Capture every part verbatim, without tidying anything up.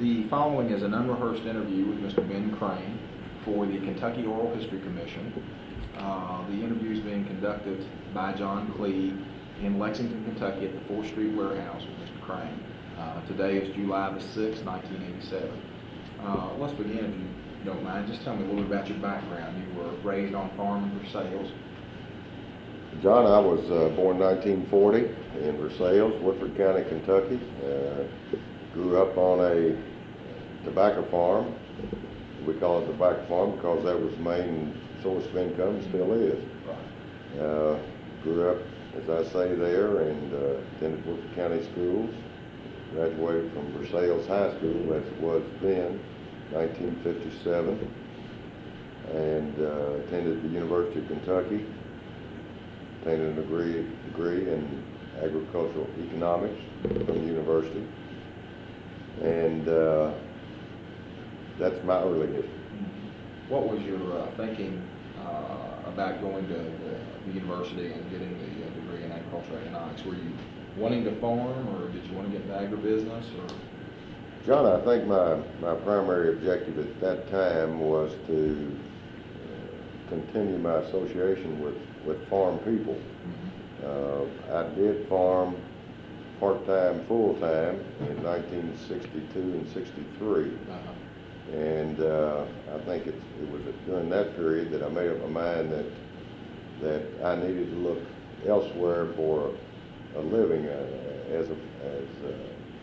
The following is an unrehearsed interview with Mister Ben Crane for the Kentucky Oral History Commission. Uh, the interview is being conducted by John Clee in Lexington, Kentucky at the fourth Street Warehouse with Mister Crane. Uh, today is July the sixth, nineteen eighty-seven. Uh, let's begin, if you don't mind. Just tell me a little bit about your background. You were raised on farm in Versailles. John, I was uh, born nineteen forty in Versailles, Woodford County, Kentucky. Uh, grew up on a tobacco farm. We call it tobacco farm because that was the main source of income, still is. Uh, grew up, as I say, there and uh, attended Woodford County schools. Graduated from Versailles High School, as it was then, nineteen fifty-seven, and uh, attended the University of Kentucky. Obtained a degree, degree in agricultural economics from the university, and uh, that's my early history. What was your uh, thinking uh, about going to the, the university and getting the uh, degree in agricultural economics? Were you wanting to farm, or did you want to get into agribusiness? Or? John, I think my, my primary objective at that time was to uh, continue my association with, with farm people. Mm-hmm. uh, I did farm part-time, full-time in nineteen sixty-two and sixty-three. Uh-huh. And uh, I think it's, it was during that period that I made up my mind that, that I needed to look elsewhere for a living uh, as a as a,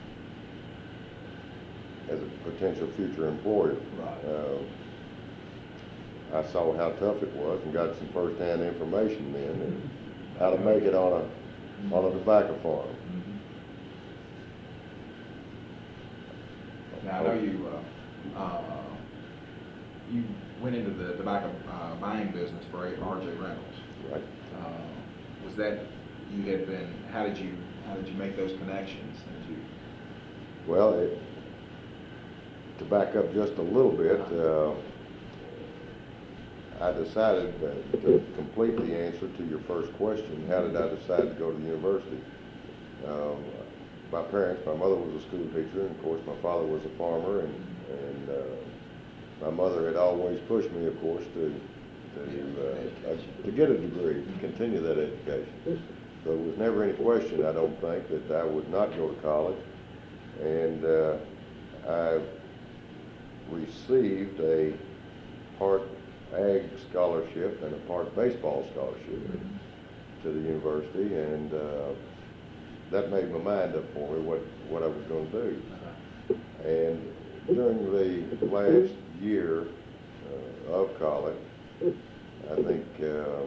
as a potential future employer. Right. Uh, I saw how tough it was and got some first-hand information then and how to make it on a mm-hmm. on a tobacco farm. Mm-hmm. Now I know you uh, uh, you went into the tobacco uh, buying business for R J Reynolds. Right. Uh, was that you had been? How did you how did you make those connections? Did you? Well, it, to back up just a little bit, uh, I decided uh, to complete the answer to your first question. How did I decide to go to the university? Uh, my parents, my mother was a school teacher, and of course my father was a farmer, and and uh, my mother had always pushed me, of course, to to uh, uh, to get a degree, to continue that education. So there was never any question, I don't think, that I would not go to college. And uh, I received a part ag scholarship and a part baseball scholarship to the university, and uh, that made my mind up for me what, what I was going to do. And during the last year uh, of college, I think uh,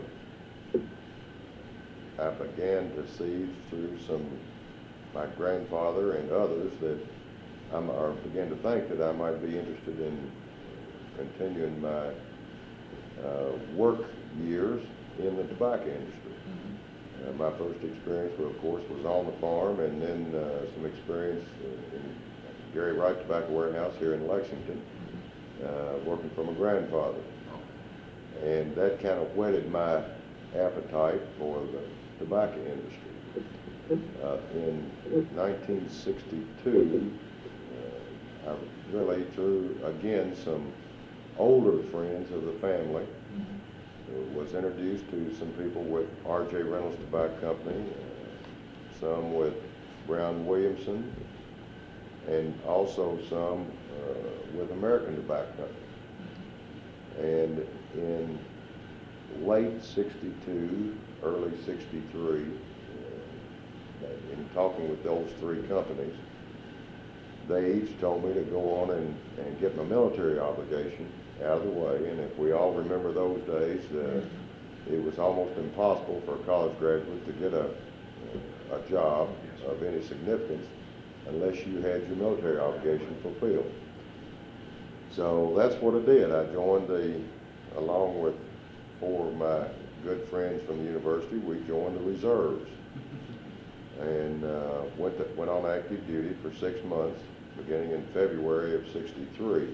I began to see through some, my grandfather and others, that I'm, or began to think that I might be interested in continuing my uh, work years in the tobacco industry. Mm-hmm. uh, my first experience, well, of course, was on the farm, and then uh, some experience in Gary Wright Tobacco Warehouse here in Lexington, uh, working for my grandfather. And that kind of whetted my appetite for the tobacco industry. Uh, in nineteen sixty-two, uh, I really, through, again, some older friends of the family, mm-hmm. was introduced to some people with R J Reynolds Tobacco Company, uh, some with Brown Williamson, and also some uh, with American Tobacco Company. And in late sixty-two, early sixty-three, uh, in talking with those three companies, they each told me to go on and, and get my military obligation out of the way. And if we all remember those days, uh, it was almost impossible for a college graduate to get a, a job of any significance unless you had your military obligation fulfilled. So that's what I did. I joined the, along with four of my good friends from the university, we joined the reserves and uh, went, to, went on active duty for six months, beginning in February of sixty-three.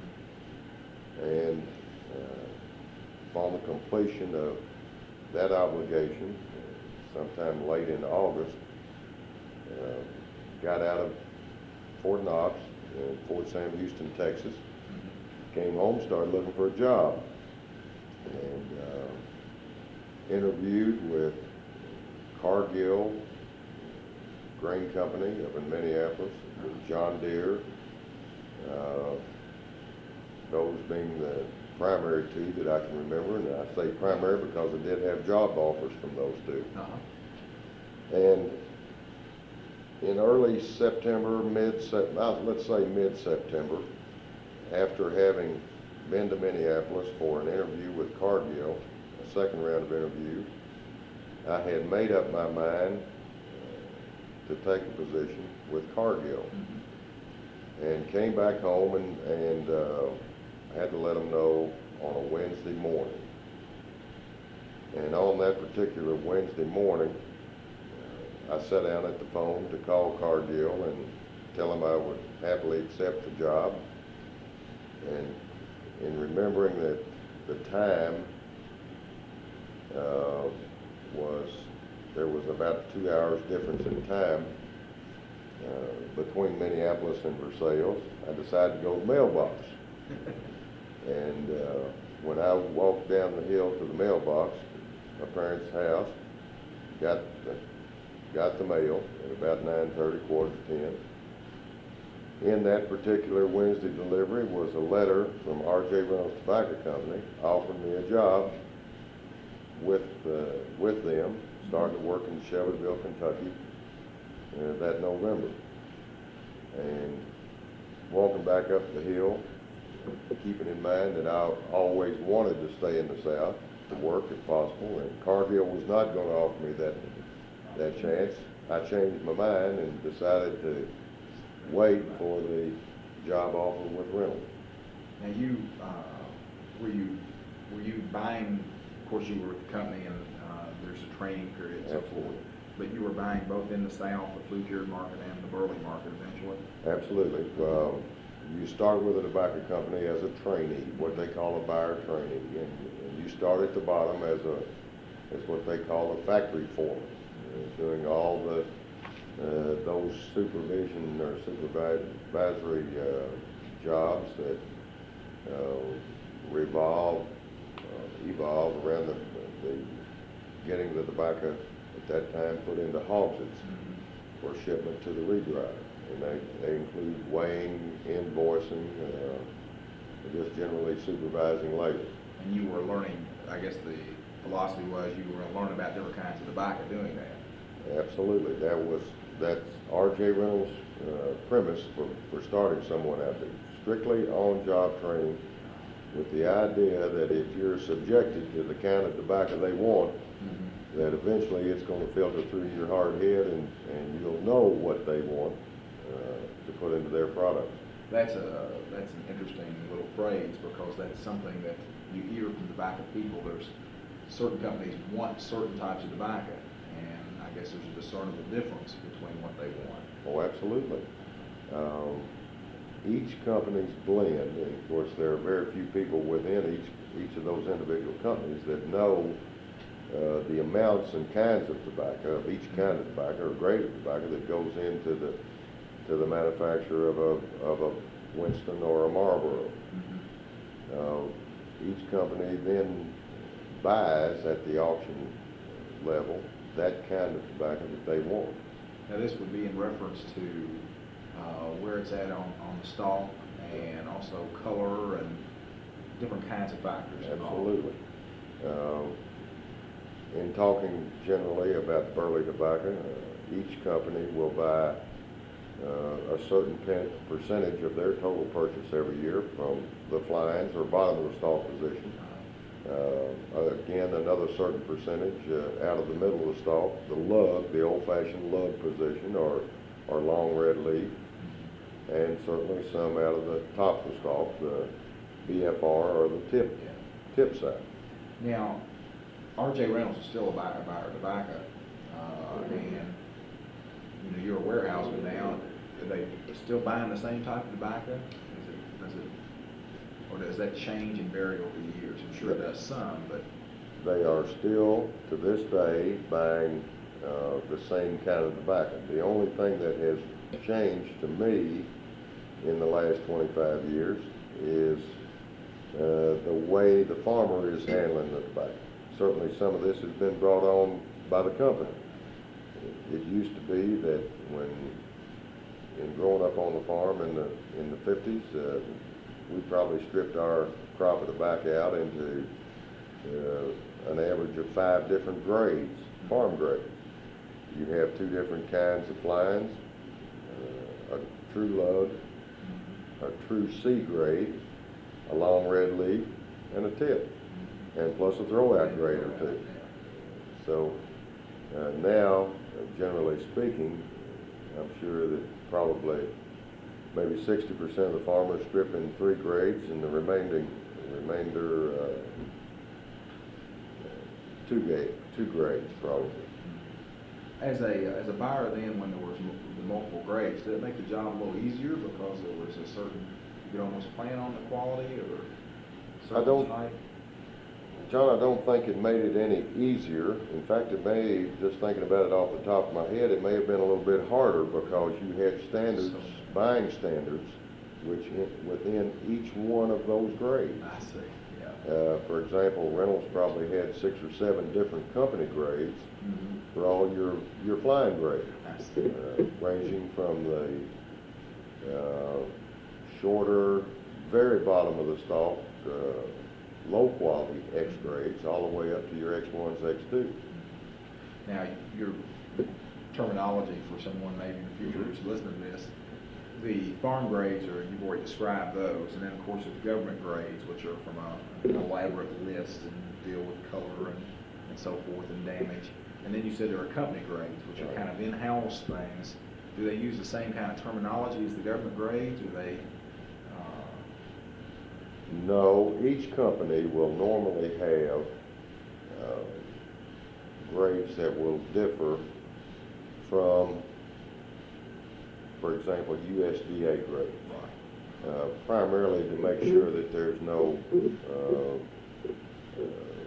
And uh, upon the completion of that obligation, sometime late in August, uh, got out of Fort Knox in Fort Sam Houston, Texas. Came home, started looking for a job, and uh, interviewed with Cargill Grain Company up in Minneapolis, with John Deere, uh, those being the primary two that I can remember, and I say primary because I did have job offers from those two. Uh-huh. And in early September, mid-Sep, let's say mid-September, after having been to Minneapolis for an interview with Cargill, a second round of interviews, I had made up my mind to take a position with Cargill. Mm-hmm. And came back home and, and uh, had to let them know on a Wednesday morning. And on that particular Wednesday morning, I sat down at the phone to call Cargill and tell them I would happily accept the job. And in remembering that the time uh, was, there was about two hours difference in time uh, between Minneapolis and Versailles, I decided to go to the mailbox. And uh, when I walked down the hill to the mailbox, my parents' house, got the, got the mail at about nine thirty, quarter to ten. In that particular Wednesday delivery was a letter from R J Reynolds Tobacco Company offering me a job with uh, with them, starting to work in Shelbyville, Kentucky uh, that November. And walking back up the hill, keeping in mind that I always wanted to stay in the South to work if possible, and Cargill was not going to offer me that that chance. I changed my mind and decided to wait for the job offer with Reynolds. Now you, uh, were you, were you buying, of course you were with the company and uh, there's a training period and so forth, but you were buying both in the South, the flue cured market and the Burley market eventually? Absolutely. Um, you start with a tobacco company as a trainee, what they call a buyer trainee, and, and you start at the bottom as a, as what they call a factory foreman, uh, doing all the Uh, those supervision or supervisory uh, jobs that uh, revolve, uh, evolve around the, the getting the tobacco at that time put into hogsheads Mm-hmm. for shipment to the redriver. And they, they include weighing, invoicing, uh, just generally supervising labor. And you were learning, I guess the philosophy was you were learning about different kinds of tobacco doing that. Absolutely. That was, that's R J Reynolds' uh, premise for, for starting someone out there. Strictly on-job training with the idea that if you're subjected to the kind of tobacco they want, mm-hmm. that eventually it's going to filter through your hard head and, and you'll know what they want uh, to put into their product. That's a that's an interesting little phrase because that's something that you hear from tobacco people. There's certain companies want certain types of tobacco, and I guess there's a discernible difference between what they want. Oh, absolutely. Um, each company's blend, and of course there are very few people within each each of those individual companies that know uh, the amounts and kinds of tobacco, of each kind of tobacco or grade of tobacco that goes into the to the manufacture of a of a Winston or a Marlboro. Mm-hmm. Uh, each company then buys at the auction level that kind of tobacco that they want. Now this would be in reference to uh, where it's at on, on the stalk and also color and different kinds of factors. Absolutely. Uh, in talking generally about burley tobacco, uh, each company will buy uh, a certain pen- percentage of their total purchase every year from the flines or bottom of the stalk position. Uh, again, another certain percentage uh, out of the middle of the stalk, the lug, the old-fashioned lug position, or, or long red leaf, and certainly some out of the top of the stalk, the B F R or the tip, Yeah. tip side. Now, R J Reynolds is still a buyer, buyer of tobacco, uh, and you know you're a warehouseman now. Are they still buying the same type of tobacco? Is it, does it, or does that change and vary over the years? I'm sure it does some, but They are still, to this day, buying uh, the same kind of tobacco. The only thing that has changed to me in the last twenty-five years is uh, the way the farmer is handling the tobacco. Certainly some of this has been brought on by the company. It used to be that when, in growing up on the farm in the, in the fifties, uh, we probably stripped our crop of tobacco out into uh, an average of five different grades, farm grades. You have two different kinds of flines, uh, a true lug, a true C grade, a long red leaf, and a tip, and plus a throwout grade or two. So uh, now, uh, generally speaking, I'm sure that probably maybe sixty percent of the farmers strip in three grades, and the remaining remainder uh, two grade, two grades probably. As a, as a buyer then, when there was m- the multiple grades, did it make the job a little easier because there was a certain, you could almost plan on the quality or I certain don't- type? John, I don't think it made it any easier. In fact, it may, just thinking about it off the top of my head, it may have been a little bit harder because you had standards, buying standards, which in- within each one of those grades. I see, yeah. Uh, for example, Reynolds probably had six or seven different company grades Mm-hmm. for all your, your flying grades, I see. uh, ranging from the uh, shorter, very bottom of the stalk, uh, low quality X grades, all the way up to your X ones, X twos. Now, your terminology for someone maybe in the future who's listening to this, the farm grades are, you've already described those, and then of course there's government grades, which are from a, an elaborate list and deal with color and, and so forth and damage. And then you said there are company grades, which are kind of in-house things. Do they use the same kind of terminology as the government grades, or they? Uh... No, each company will normally have uh, grades that will differ from, for example, U S D A grade. Right. Uh, primarily to make sure that there's no uh, uh,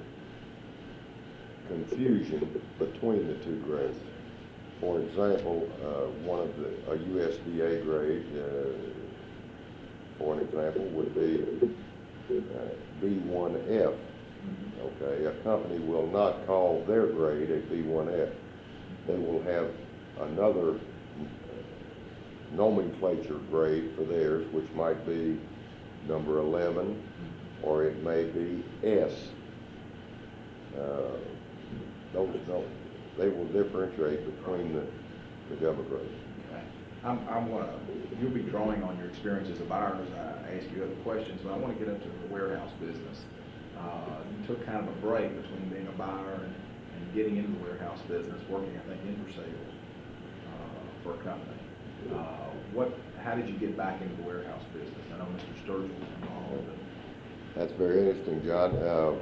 confusion between the two grades. For example, uh, one of the, a U S D A grade, uh, for an example, would be uh, B one F. Okay, a company will not call their grade a B one F. They will have another nomenclature grade for theirs, which might be number eleven, or it may be S. Uh, those don't, they will differentiate between the, the government grades. Okay. I'm, I'm gonna, you'll be drawing on your experience as a buyer as I ask you other questions, but I want to get into the warehouse business. Uh, you took kind of a break between being a buyer and, and getting into the warehouse business, working, I think, in for sales uh, for a company. Uh, what, how did you get back into the warehouse business? I know Mister Sturgill was involved. And... That's very interesting, John. Uh,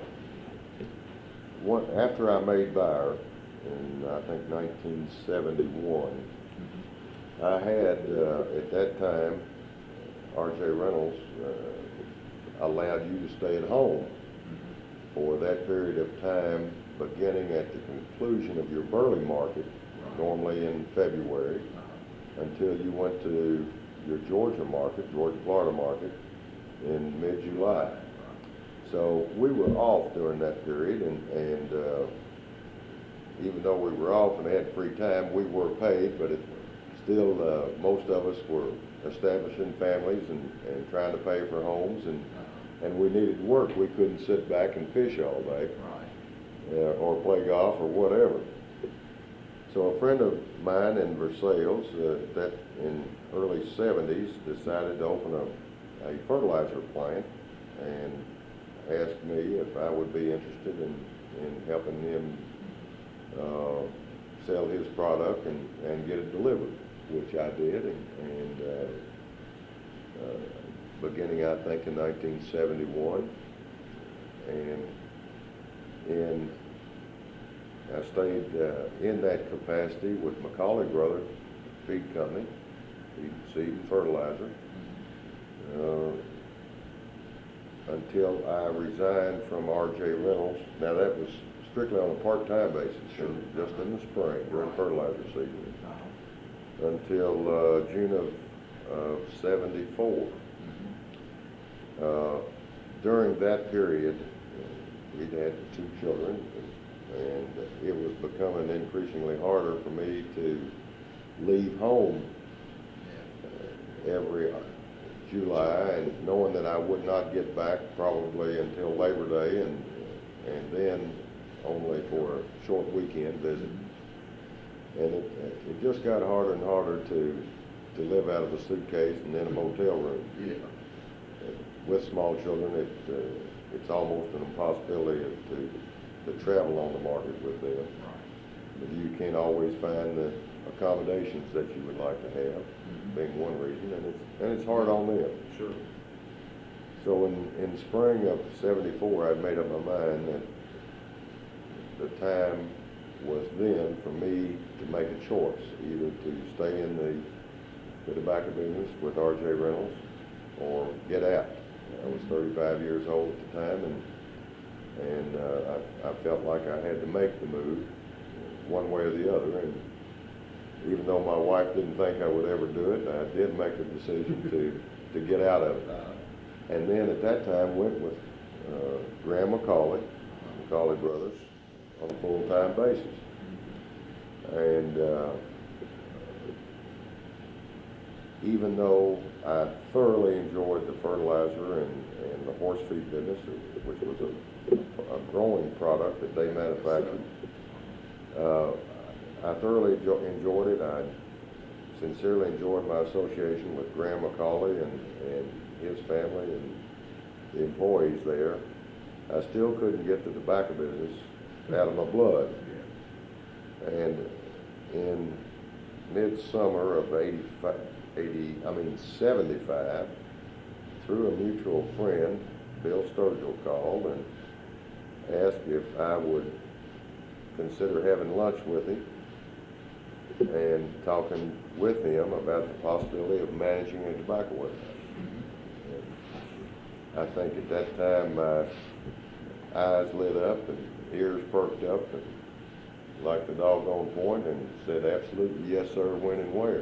one, after I made buyer in, I think, nineteen seventy-one, mm-hmm. I had, uh, at that time, R J Reynolds uh, allowed you to stay at home mm-hmm. for that period of time, beginning at the conclusion of your Burley market, right. normally in February, uh-huh. until you went to your Georgia market, Georgia-Florida market, in mid-July. So we were off during that period, and, and uh, even though we were off and had free time, we were paid, but it still, uh, most of us were establishing families and, and trying to pay for homes, and, and we needed work. We couldn't sit back and fish all day, right. uh, or play golf or whatever. So a friend of mine in Versailles, uh, that in early seventies, decided to open a, a fertilizer plant, and asked me if I would be interested in, in helping him uh, sell his product and, and get it delivered, which I did, and, and uh, uh, beginning, I think, in nineteen seventy-one, and in, I stayed uh, in that capacity with Macaulay Brothers Feed Company, feed, seed and fertilizer, uh, until I resigned from R J Reynolds. Now that was strictly on a part-time basis, sure. just in the spring during fertilizer season, uh-huh. until uh, June of of seventy-four. Mhm. Uh, during that period, we'd had two children, and it was becoming increasingly harder for me to leave home Yeah. uh, every July, and knowing that I would not get back probably until Labor Day, and and then only for a short weekend visit. And it, it just got harder and harder to to live out of a suitcase and in a motel room. Yeah. With small children, it uh, it's almost an impossibility to to travel on the market with them. Right. But you can't always find the accommodations that you would like to have, Mhm. being one reason, and it's and it's hard on them. Sure. So in in spring of seventy-four, I'd made up my mind that the time was then for me to make a choice, either to stay in the the tobacco business with R J Reynolds or get out. I was thirty-five years old at the time, and and uh, I, I felt like I had to make the move one way or the other. And even though my wife didn't think I would ever do it, I did make the decision to to get out of it. Uh, And then at that time went with uh, Graham McCauley, McCauley Brothers, on a full-time basis. And uh, even though I thoroughly enjoyed the fertilizer and, and the horse feed business, which was a, a growing product that they manufactured, uh, I thoroughly enjo- enjoyed it. I sincerely enjoyed my association with Graham McCauley and, and his family and the employees there. I still couldn't get the tobacco business out of my blood. And in midsummer of eighty-five, eighty, I mean seventy-five, through a mutual friend, Bill Sturgill called and asked if I would consider having lunch with him and talking with him about the possibility of managing a tobacco warehouse. I think at that time my eyes lit up and ears perked up and like the doggone point and said, absolutely, yes, sir, when and where.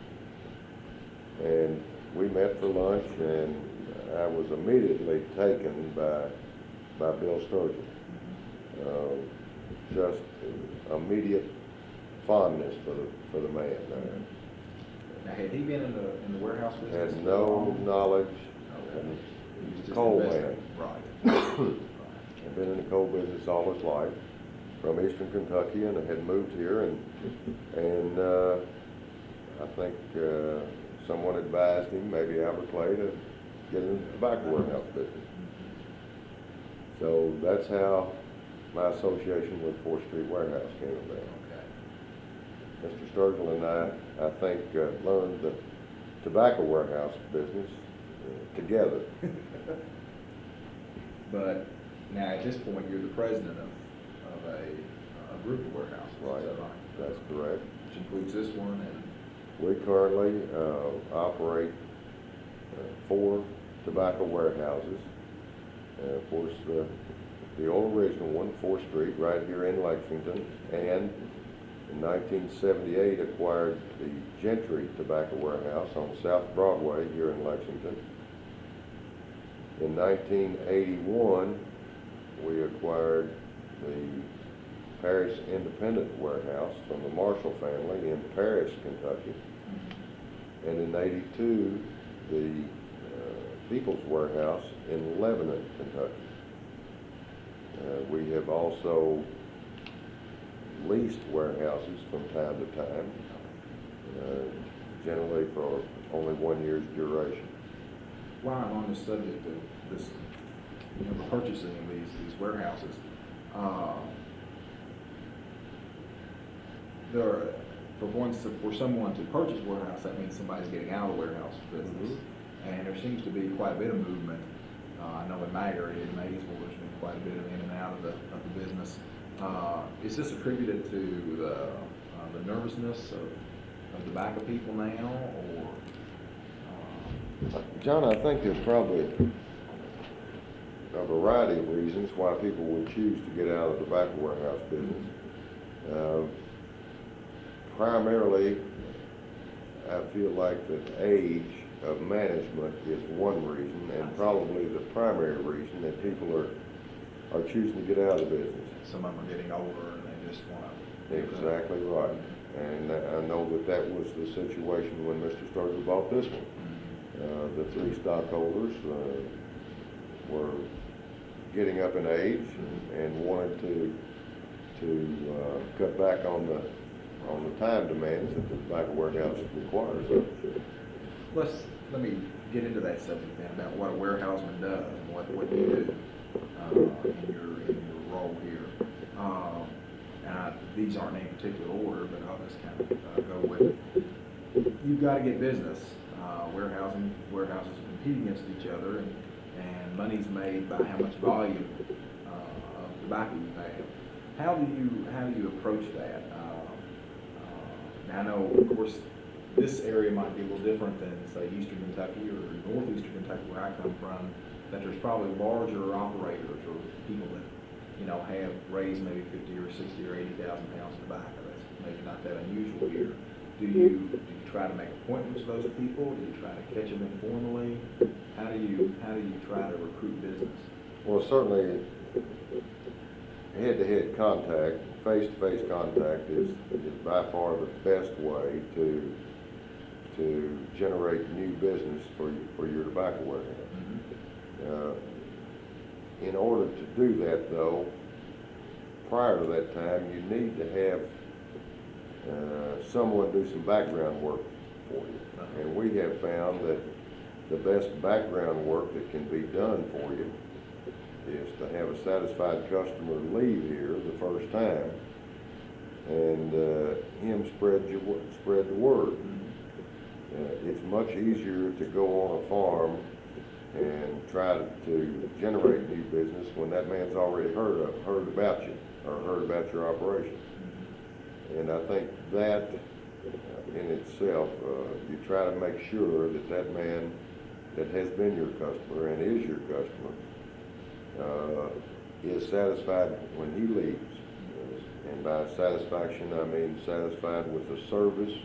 And we met for lunch, and I was immediately taken by by Bill Sturgill. Uh, just immediate fondness for the for the man there. Now, had he been in the in the warehouse business? Had no knowledge. Okay. And He was he's a just coal investing. man. Right. Had been in the coal business all his life, from Eastern Kentucky, and had moved here, and and uh, I think uh, someone advised him, maybe Albert Clay, to get into the tobacco warehouse business. So that's how my association with Fourth Street Warehouse came about. Okay. Mister Sturgill and I, I think, uh, learned the tobacco warehouse business uh, together. But now at this point, you're the president of, of a, a group of warehouses. Right. Is that right? That's correct. Which includes this one and. We currently uh, operate uh, four tobacco warehouses. Uh, of course, the, the old original one, Fourth Street, right here in Lexington, and in nineteen seventy-eight acquired the Gentry Tobacco Warehouse on South Broadway here in Lexington. In nineteen eighty-one, we acquired the Paris Independent Warehouse from the Marshall family in Paris, Kentucky. And in eighty-two, the uh, People's Warehouse in Lebanon, Kentucky. Uh, we have also leased warehouses from time to time, uh, generally for only one year's duration. While I'm on the subject of this, you know, the purchasing of these, these warehouses, uh, there are, for one, for someone to purchase a warehouse, that means somebody's getting out of the warehouse business. Mm-hmm. And there seems to be quite a bit of movement. Uh, I know in my area, in Maysville, there's been quite a bit of in and out of the, of the business. Uh, is this attributed to the, uh, the nervousness of, of tobacco people now, or? Uh, John, I think there's probably a variety of reasons why people would choose to get out of the tobacco warehouse business. Uh, primarily, I've feel like that age of management is one reason, and probably the primary reason that people are, are choosing to get out of the business. Some of them are getting older and they just want to. Exactly right. And I know that that was the situation when Mister Sturgill bought this one. Uh, the three stockholders uh, were getting up in age and, and wanted to to uh, cut back on the on the time demands that the tobacco warehouse requires. Let's let me get into that subject then about what a warehouseman does and what what you do uh, in your in your role here. Um, and I, these aren't in any particular order, but I'll just kind of uh, go with it. You've got to get business. Uh, warehousing warehouses compete against each other, and, and money's made by how much volume uh, of tobacco you have. How do you how do you approach that? Uh, uh, now I know, of course, this area might be a little different than say Eastern Kentucky or Northeastern Kentucky, where I come from. That there's probably larger operators or people that you know have raised maybe fifty or sixty or eighty thousand pounds of tobacco. That's maybe not that unusual here. Do you do you try to make appointments with those people? Do you try to catch them informally? How do you how do you try to recruit business? Well, certainly, head-to-head contact, face-to-face contact is, is by far the best way to to generate new business for you, for your tobacco warehouse. Mm-hmm. uh, in order to do that, though, prior to that time, you need to have uh, someone do some background work for you. Uh-huh. And we have found that the best background work that can be done for you is to have a satisfied customer leave here the first time, and uh, him spread your spread the word. Mm-hmm. uh, it's much easier to go on a farm and try to, to generate new business when that man's already heard of, heard about you or heard about your operation. Mm-hmm. And I think that uh, in itself, uh, you try to make sure that that man that has been your customer and is your customer uh, is satisfied when he leaves. And by satisfaction, I mean satisfied with the service,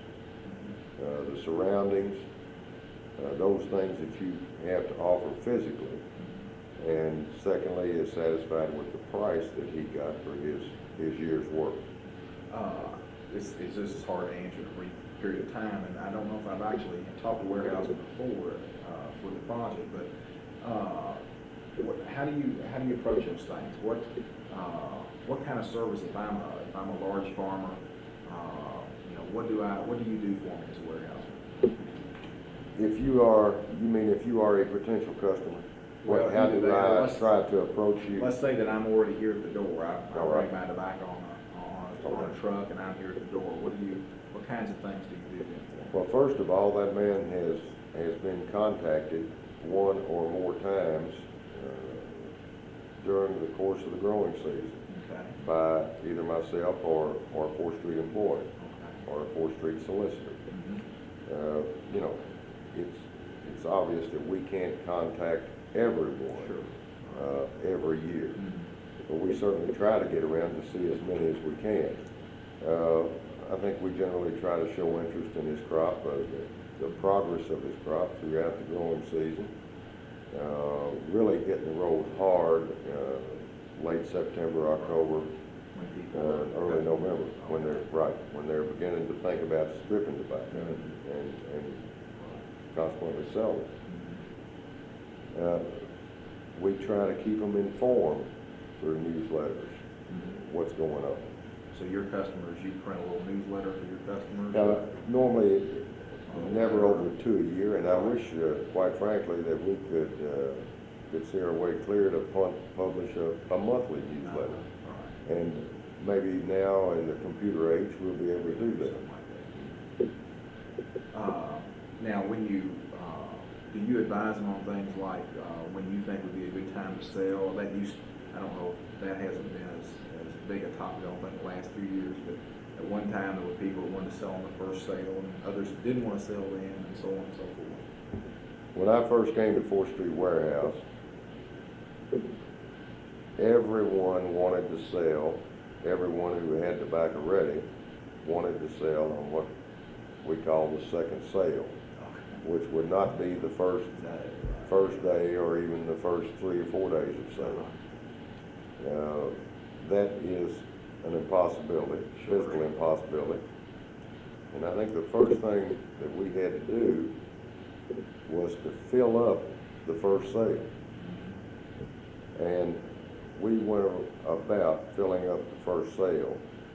uh, the surroundings, uh, those things that you have to offer physically. And secondly, is satisfied with the price that he got for his, his year's work. Uh, it's, it's just hard to answer in a brief period of time, and I don't know if I've actually talked to warehousing before uh, for the project, but uh, what, how do you how do you approach those things? What uh, what kind of service if I'm a, if I'm a large farmer, uh, you know, what do I what do you do for me as a warehouser? If you are, you mean if you are a potential customer? Well, what, how do that, I let's, try to approach you? Let's say that I'm already here at the door. I, I All bring right. my tobacco on a, on, a, on a truck, and I'm here at the door. What do you? What kinds of things do you do then for me? Well, first of all, that man has has been contacted one or more times uh, during the course of the growing season. Okay. By either myself or, or a fourth Street employee, Okay. or a fourth Street solicitor. Mm-hmm. Uh, you know, it's it's obvious that we can't contact everyone Sure. uh, every year, Mm-hmm. but we certainly try to get around to see as many as we can. Uh, I think we generally try to show interest in his crop, uh, the, the progress of his crop throughout the growing season. Uh, really hitting the road hard uh, late September, October, uh, early November, when they're right, when they're beginning to think about stripping tobacco and, and, and consequently selling it. Uh, we try to keep them informed through newsletters, Mm-hmm. what's going on. So your customers, you print a little newsletter for your customers? Now, normally, never over two a year, and I wish, uh, quite frankly, that we could uh, could see our way clear to pun- publish a, a monthly newsletter. Uh, right. And maybe now in the computer age, we'll be able to do that. Something like that. Uh, now, when you uh, do you advise them on things like uh, when you think would be a good time to sell? That used, I don't know, that hasn't been as, as big a topic, I don't think, the last few years, but at one time there were people who wanted to sell on the first sale, and others didn't want to sell then, and so on and so forth. When I first came to fourth Street Warehouse, everyone wanted to sell. Everyone who had tobacco ready wanted to sell on what we call the second sale, which would not be the first, first day or even the first three or four days of sale. Uh, that is an impossibility, physical impossibility. And I think the first thing that we had to do was to fill up the first sale. And we went about filling up the first sale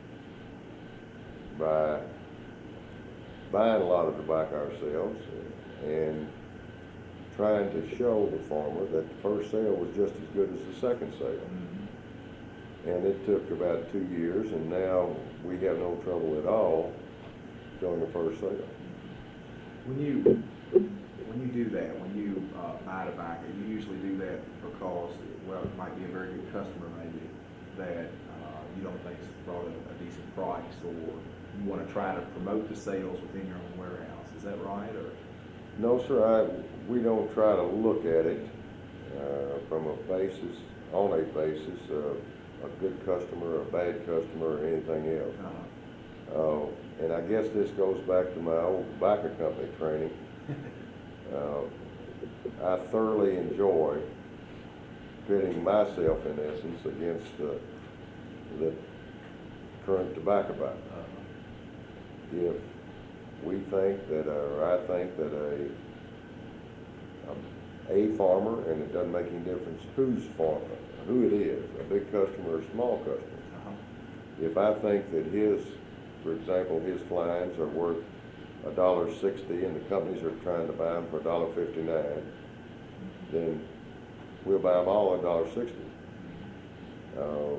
by buying a lot of tobacco ourselves and trying to show the farmer that the first sale was just as good as the second sale. Mm-hmm. And it took about two years, and now we have no trouble at all filling the first sale. When you when you do that, when you uh, buy tobacco, you usually do that because, well, it might be a very good customer maybe that uh, you don't think has brought a, a decent price, or you want to try to promote the sales within your own warehouse. Is that right? Or no, sir. I, we don't try to look at it uh, from a basis, on a basis of a good customer, a bad customer, or anything else. Uh-huh. Uh, and I guess this goes back to my old tobacco company training. uh, I thoroughly enjoy pitting myself, in essence, against uh, the current tobacco buyer. Uh-huh. If we think that, uh, or I think that a, a a farmer, and it doesn't make any difference whose farmer, who it is, a big customer or a small customer. Uh-huh. If I think that his, for example, his flies are worth a dollar sixty, and the companies are trying to buy them for a dollar fifty-nine, then we'll buy them all at a dollar sixty. Uh,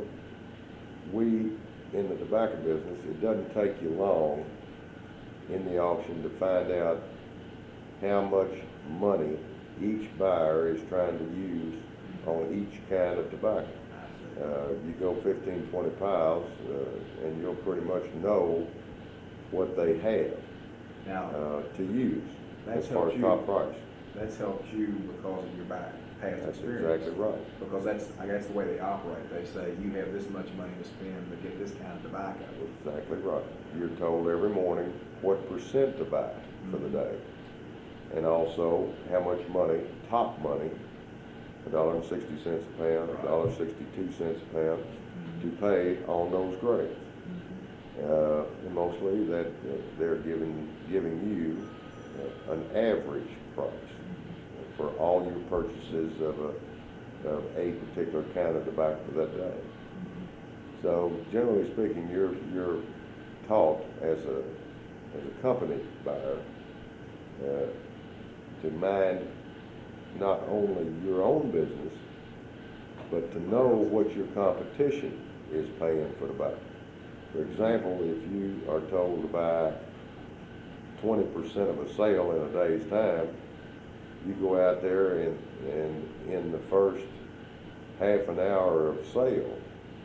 we in the tobacco business, it doesn't take you long in the auction to find out how much money each buyer is trying to use on each kind of tobacco. Uh, you go fifteen, twenty piles, uh, and you'll pretty much know what they have now, uh, to use as far as you, top price. That's helped you because of your back past That's experience. Exactly right. Because that's, I guess, the way they operate. They say you have this much money to spend to get this kind of tobacco. Exactly right. You're told every morning what percent to buy mm-hmm. for the day, and also how much money, top money, a dollar and sixty cents a pound, a dollar sixty-two cents a pound, mm-hmm. to pay on those grades. Mm-hmm. uh, and mostly that uh, they're giving giving you uh, an average price mm-hmm. for all your purchases of a of a particular kind of tobacco that day. Mm-hmm. So generally speaking, you're you're taught as a as a company buyer uh, to mind not only your own business, but to know what your competition is paying for tobacco. For example, if you are told to buy twenty percent of a sale in a day's time, you go out there and, and in the first half an hour of sale,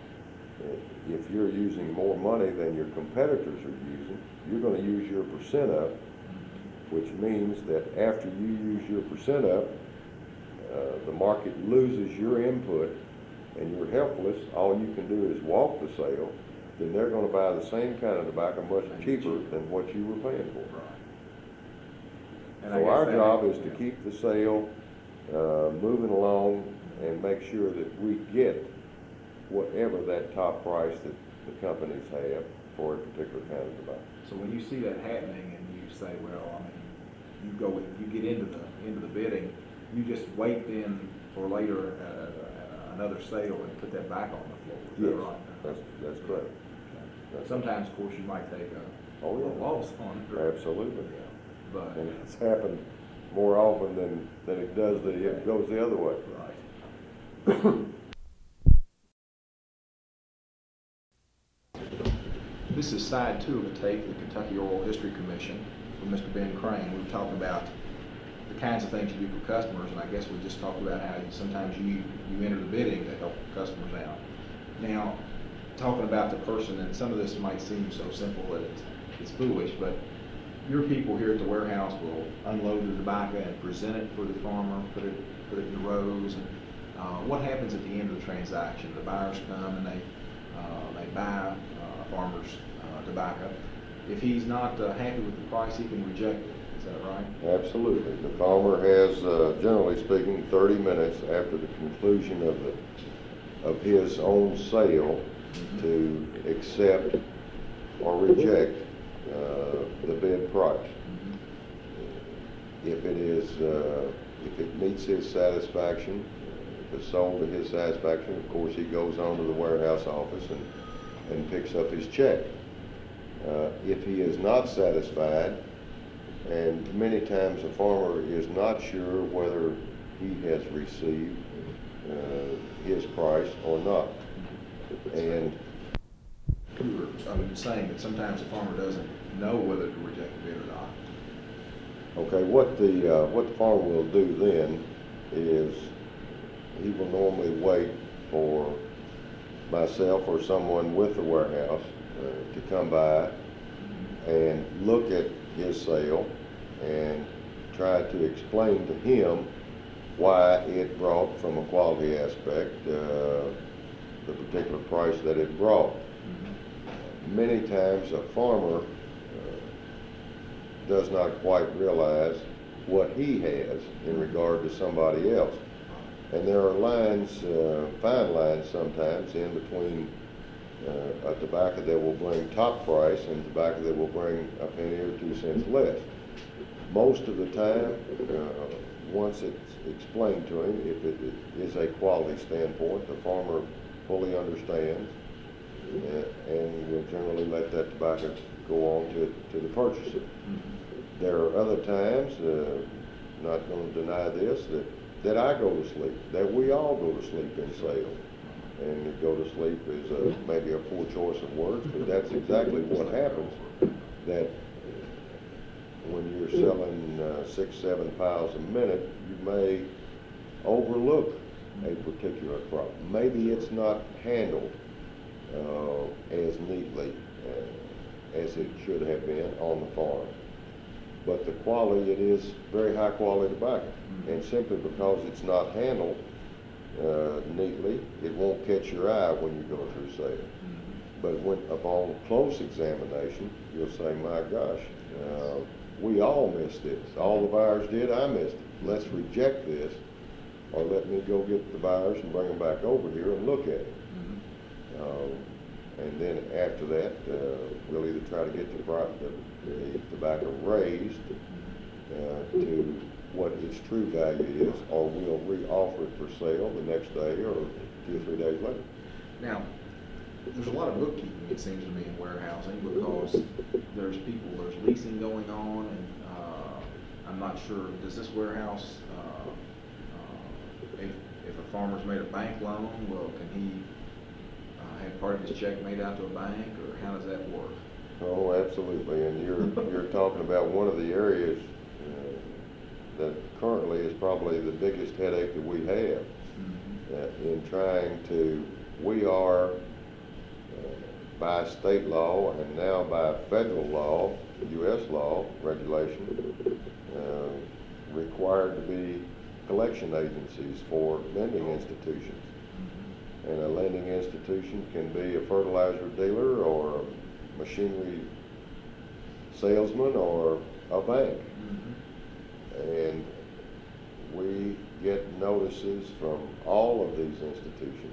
if you're using more money than your competitors are using, you're going to use your percent up, which means that after you use your percent up, uh, the market loses your input and you're helpless. All you can do is walk the sale. Then they're going to buy the same kind of tobacco much cheaper than what you were paying for. So our job is to keep the sale uh, moving along and make sure that we get whatever that top price that the companies have for a particular kind of tobacco. So when you see that happening and you say, well, I mean, you go with, you get into the into the bidding, you just wait then for later uh, another sale and put that back on the floor. Is yes, that right? that's that's correct. Okay. That's Sometimes, of course, you might take a, oh, yeah. a loss on it. Or, Absolutely. Yeah. But and it's happened more often than, than it does that it goes the other way. Right. This is side two of a tape of the Kentucky Oral History Commission with Mister Ben Crane. We've talked about the kinds of things you do for customers, and I guess we just talked about how you, sometimes you, you enter the bidding to help customers out. Now, talking about the person, and some of this might seem so simple that it's, it's foolish, but your people here at the warehouse will unload the tobacco and present it for the farmer, put it put it in the rows. And uh, what happens at the end of the transaction? The buyers come and they uh, they buy uh, farmer's uh, tobacco. if he's not uh, happy with the price, he can reject it. Is that right? Absolutely. The farmer has, uh, generally speaking, thirty minutes after the conclusion of the, of his own sale Mm-hmm. to accept or reject uh, the bid price. Mm-hmm. If it is, uh, if it meets his satisfaction, if it's sold to his satisfaction, of course, he goes on to the warehouse office and, and picks up his check. Uh, if he is not satisfied, and many times a farmer is not sure whether he has received uh, his price or not. And You were, I mean, saying that sometimes the farmer doesn't know whether to reject the bid or not. okay, what the uh, what the farmer will do then is he will normally wait for myself or someone with the warehouse uh, to come by and look at his sale and try to explain to him why it brought, from a quality aspect, uh, the particular price that it brought. Mm-hmm. Many times a farmer uh, does not quite realize what he has in regard to somebody else. And there are lines, uh, fine lines sometimes, in between uh, a tobacco that will bring top price and tobacco that will bring a penny or two cents less. Most of the time, uh, once it's explained to him, if it, it is a quality standpoint, the farmer fully understands uh, and will generally let that tobacco go on to, to the purchaser. Mm-hmm. There are other times, uh, not going to deny this, that, that I go to sleep, that we all go to sleep in sales. And to go to sleep is a, maybe a poor choice of words, but that's exactly what happens, that when you're selling uh, six, seven piles a minute, you may overlook a particular crop. Maybe it's not handled uh, as neatly uh, as it should have been on the farm. But the quality, it is very high quality tobacco. Mm-hmm. And simply because it's not handled uh, neatly, it won't catch your eye when you go through sale. Mm-hmm. But when upon close examination, you'll say, my gosh, uh, we all missed this. All the buyers did, I missed it. Let's reject this, or let me go get the buyers and bring them back over here and look at it. Mm-hmm. um, and then after that, uh, we'll either try to get the, the, the tobacco raised uh, to what its true value is, or we'll re-offer it for sale the next day or two or three days later. Now, there's a lot of bookkeeping, it seems to me, in warehousing, because there's people, there's leasing going on, and uh, I'm not sure, does this warehouse, uh, uh, if, if a farmer's made a bank loan, well, can he uh, have part of his check made out to a bank, or how does that work? Oh, absolutely, and you're, you're talking about one of the areas uh, that currently is probably the biggest headache that we have mm-hmm. uh, in trying to, we are, by state law and now by federal law, U S law, regulation, uh, required to be collection agencies for lending institutions. Mm-hmm. And a lending institution can be a fertilizer dealer or a machinery salesman or a bank. Mm-hmm. And we get notices from all of these institutions.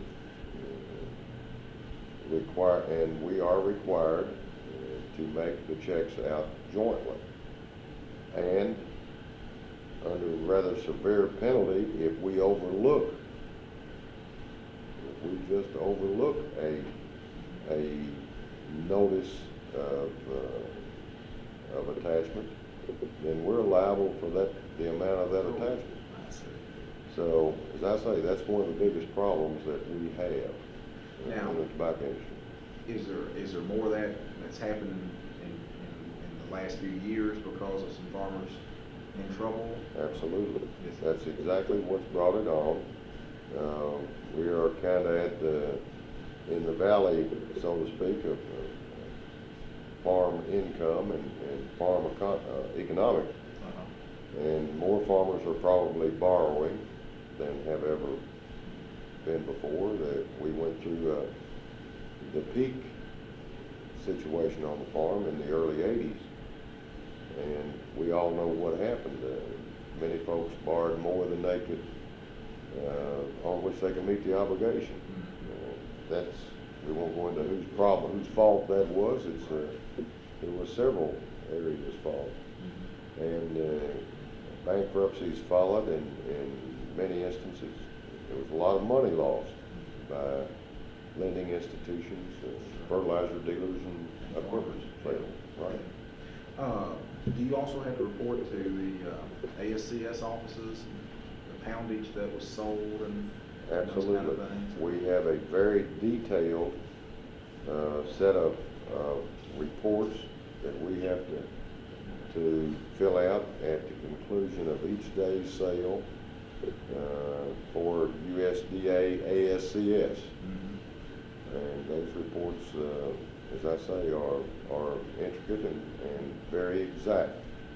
Require, and we are required uh, to make the checks out jointly. And under rather severe penalty if we overlook, if we just overlook a, a notice of, uh, of attachment, then we're liable for that, the amount of that attachment. So, as I say, that's one of the biggest problems that we have. Now, in the tobacco industry. Is there is there more of that that's happened in, in, in the last few years because of some farmers in trouble? Absolutely. Yes. That's exactly what's brought it on. Uh, we are kind of at the, in the valley, so to speak, of uh, farm income and, and farm econ uh, economics. Uh-huh. And more farmers are probably borrowing than have ever been before. That we went through uh, the peak situation on the farm in the early eighties. And we all know what happened. Uh, many folks borrowed more than they could, uh, on which they could meet the obligation. Uh, that's, we won't go into whose problem, whose fault that was. It's, uh, it was several areas' fault. And uh, bankruptcies followed, and in many instances, there was a lot of money lost by lending institutions, uh, fertilizer dealers, and equipment sales. Right. Uh, do you also have to report to the uh, A S C S offices, the poundage that was sold and Absolutely. those kind of things? We have a very detailed uh, set of uh, reports that we have to to fill out at the conclusion of each day's sale uh, for U S D A A S C S. Mm-hmm. And those reports, uh, as I say, are, are intricate and, and very exact.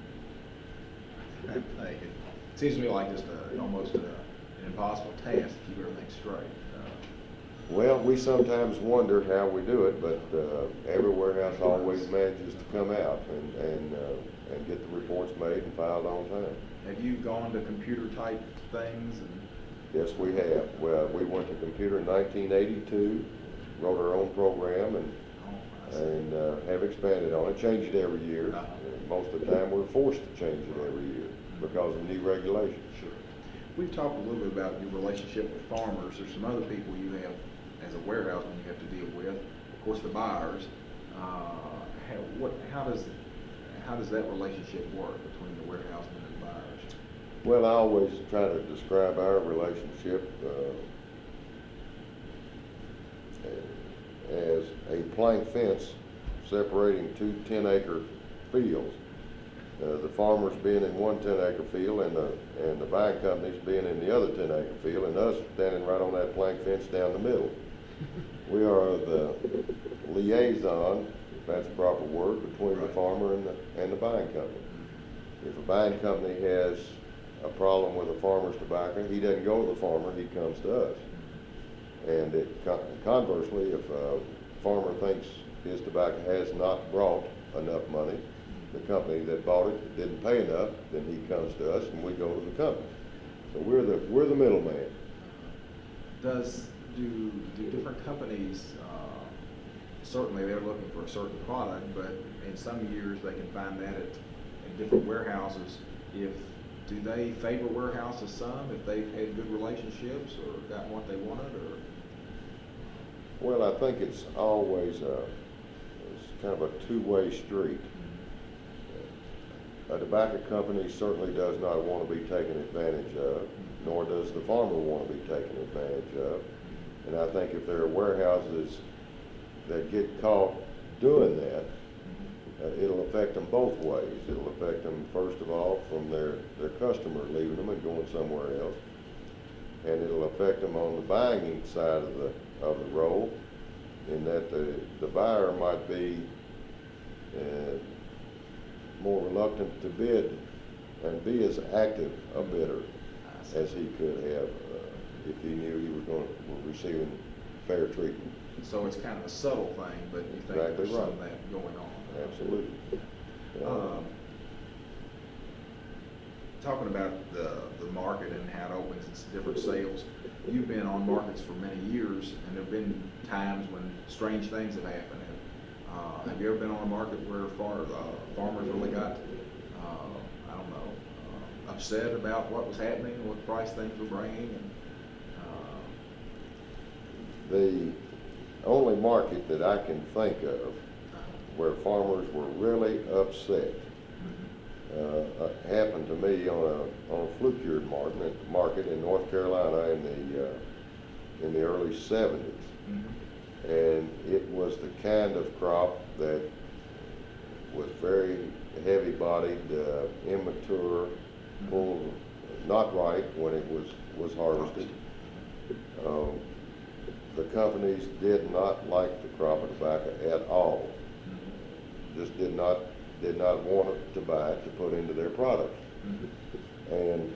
It seems to me like just a, almost a, an impossible task to keep everything straight. Uh, Well, we sometimes wonder how we do it, but uh, every warehouse always manages to come out and, and, uh, and get the reports made and filed on time. Have you gone to computer type things? And Yes, we have. Well, we went to computer in nineteen eighty-two, wrote our own program, and oh, and uh, have expanded on it, change it every year. Uh-huh. And most of the time, we're forced to change it every year because of new regulations. Sure. We've talked a little bit about your relationship with farmers. There's some other people you have as a warehouseman you have to deal with. Of course, the buyers. Uh, how, what, how does how does that relationship work between the warehouseman and the buyers? Well, I always try to describe our relationship uh, as a plank fence separating two ten-acre fields. Uh, the farmers being in one ten-acre field, and the and the buying companies being in the other ten-acre field, and us standing right on that plank fence down the middle. We are the liaison, if that's the proper word, between the farmer and the and the buying company. If a buying company has a problem with a farmer's tobacco, he doesn't go to the farmer, he comes to us. And it, conversely, if a farmer thinks his tobacco has not brought enough money, the company that bought it didn't pay enough, then he comes to us and we go to the company. So we're the we're the middleman. Does do do different companies? Uh, certainly, they're looking for a certain product, but in some years they can find that at, at different warehouses. If do they favor warehouses some if they've had good relationships or gotten what they wanted, or? Well, I think it's always a it's kind of a two-way street. A tobacco company certainly does not want to be taken advantage of, nor does the farmer want to be taken advantage of. And I think if there are warehouses that get caught doing that, uh, it'll affect them both ways. It'll affect them, first of all, from their, their customer leaving them and going somewhere else. And it'll affect them on the buying side of the of the roll, in that the, the buyer might be uh, more reluctant to bid and be as active a bidder as he could have uh, if he knew he was going to receive fair treatment. So it's kind of a subtle thing, but you think Exactly there's some right. of that going on. Absolutely. Uh, Um, talking about the, the market and how it opens and different sales, you've been on markets for many years, and there have been times when strange things have happened. Uh, have you ever been on a market where far, uh, farmers really got, uh, I don't know, uh, upset about what was happening and what price things were bringing? And, uh, The only market that I can think of where farmers were really upset uh, uh, happened to me on a on a fluke yard market, market in North Carolina in the uh, in the early seventies, mm-hmm. and it was the kind of crop that was very heavy-bodied, uh, immature, mm-hmm. full, not ripe when it was was harvested. Um, the companies did not like the crop of tobacco at all. Mm-hmm. Just did not did not want it to buy it to put into their products. Mm-hmm. And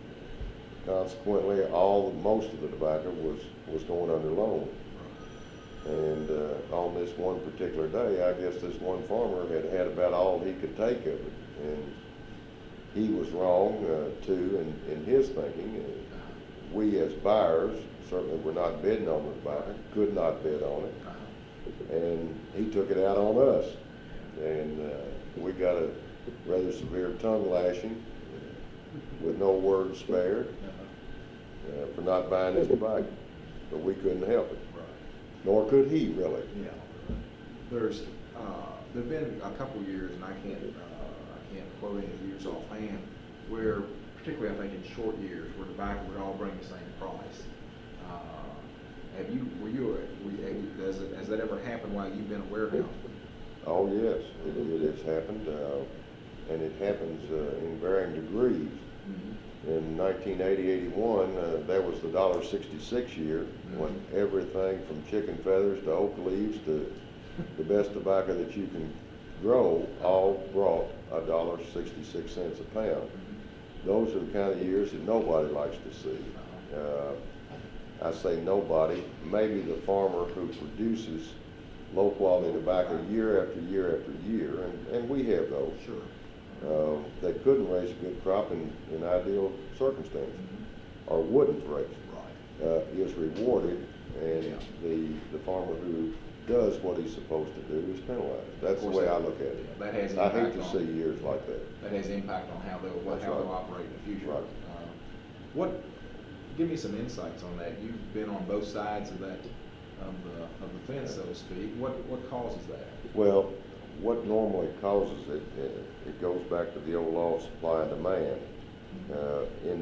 consequently, all most of the tobacco was was going under loan. And uh, on this one particular day, I guess this one farmer had had about all he could take of it. And he was wrong, uh, too, in, in his thinking. Uh, we as buyers certainly were not bidding on the buy, could not bid on it. And he took it out on us. And uh, we got a rather severe tongue lashing with no words spared uh, for not buying his tobacco. But we couldn't help it. Nor could he, really. Yeah. There's, uh, there've been a couple years, and I can't, uh, I can't quote any years offhand, where, particularly I think in short years, where tobacco would all bring the same price. Uh, have you, were you, were you, have you- has, it, has that ever happened while you've been a warehouse? Oh, yes, it, it has happened, uh, and it happens uh, in varying degrees. Mm-hmm. In nineteen eighty, eighty-one, uh, that was the dollar sixty-six year, Mm-hmm. when everything from chicken feathers to oak leaves to the best tobacco that you can grow all brought a dollar sixty-six cents a pound. Mm-hmm. Those are the kind of years that nobody likes to see. Uh, I say nobody, maybe the farmer who produces low quality tobacco year after year after year, and, and we have those. Sure. Uh, that couldn't raise a good crop in, in ideal circumstances, Mm-hmm. or wouldn't raise it, Right. uh, is rewarded, and Yeah. the, the farmer who does what he's supposed to do is penalized. That's the course way that- I look at it. that has I hate impact to on- see years like that. That has impact on how they'll, what, That's how they'll right. operate in the future. Right. Uh, What, give me some insights on that. You've been on both sides of that, of the, of the fence, so to speak. What, what causes that? Well, what normally causes it, it, it goes back to the old law of supply and demand. Uh, in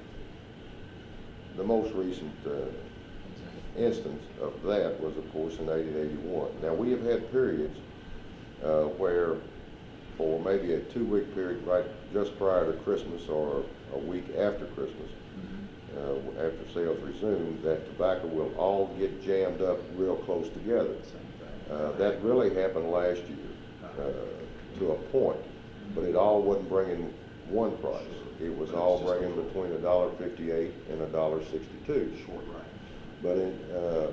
the most recent uh, instance of that was, of course, in eighty to eighty-one. Now, we have had periods uh, where, for maybe a two-week period, right just prior to Christmas or a week after Christmas, uh, after sales resume, that tobacco will all get jammed up real close together. Uh, that really happened last year uh, to a point, but it all wasn't bringing one price. It was all bringing between a dollar fifty-eight and a dollar sixty-two. Short range. But in uh,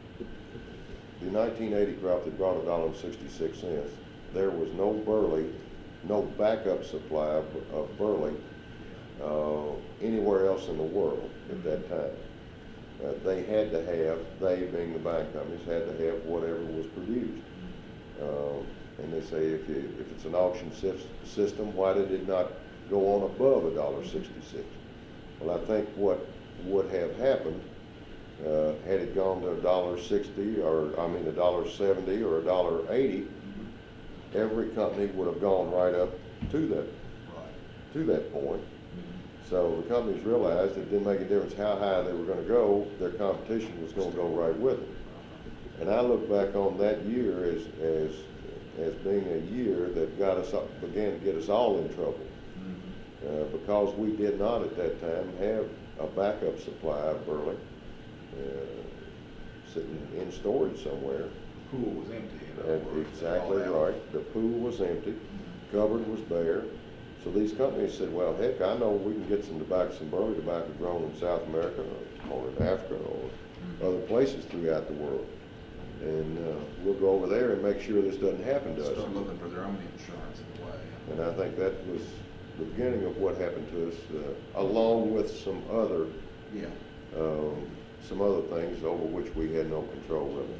the nineteen eighty crop that brought a dollar and sixty-six cents, there was no burley, no backup supply of, of burley uh, anywhere else in the world at that time. Uh, they had to have, they being the buying companies, had to have whatever was produced. Uh, and they say if, you, if it's an auction sys- system, why did it not go on above a dollar sixty-six? Well, I think what would have happened uh, had it gone to a dollar sixty, or I mean a dollar seventy, or a dollar eighty, every company would have gone right up to that Right. to that point. So the companies realized it didn't make a difference how high they were going to go, their competition was going to go right with it. And I look back on that year as, as, as being a year that got us, up- began to get us all in trouble. Uh, because we did not at that time have a backup supply of burley uh, sitting in storage somewhere. The pool was empty. in other And words. exactly All out. right. The pool was empty, cupboard was bare. So these companies said, well, heck, I know we can get some tobacco, some burley tobacco grown in South America or, or in Africa or other places throughout the world. And uh, we'll go over there and make sure this doesn't happen to us. Start looking for their own insurance in a way. And I think that was the beginning of what happened to us, uh, along with some other, Yeah. um, some other things over which we had no control really.